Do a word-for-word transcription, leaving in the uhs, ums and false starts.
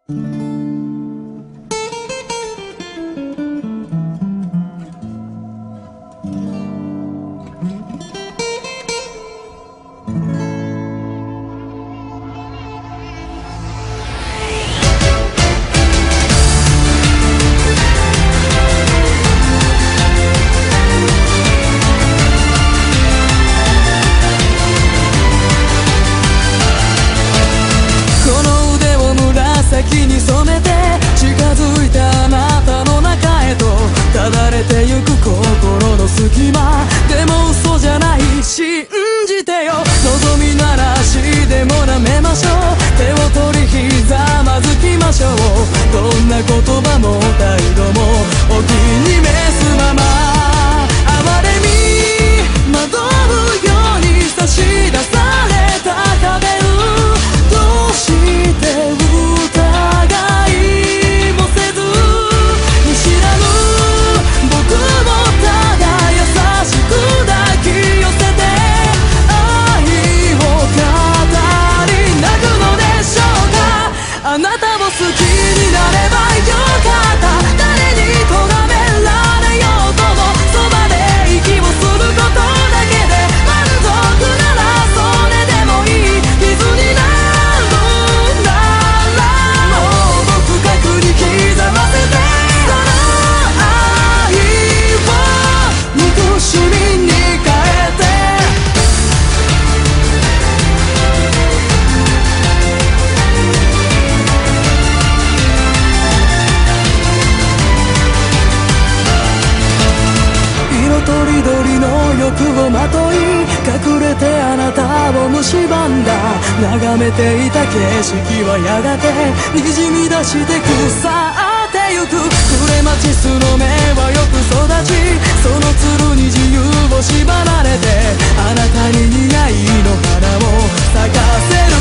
紫に染めて近づいたあなたの中へとただれてゆく心の隙間でも嘘じゃない信じてよ望みなら足でも舐めましょう手を取りひざまずきましょうどんな言葉も態度もお気に召すまま哀れみ惑うように差し出された壁をどうしてあなたを好きになればよかった誰に咎められようともそばで息をすることだけで満足ならそれでもいい傷になるならもっと深くに刻ませてその愛を憎しみに変えてとりどりの欲をまとい隠れてあなたを蝕んだ眺めていた景色はやがてにじみ出して腐ってゆく暮れ待ちすの芽はよく育ちそのつるに自由を縛られてあなたに似合いの花を咲かせる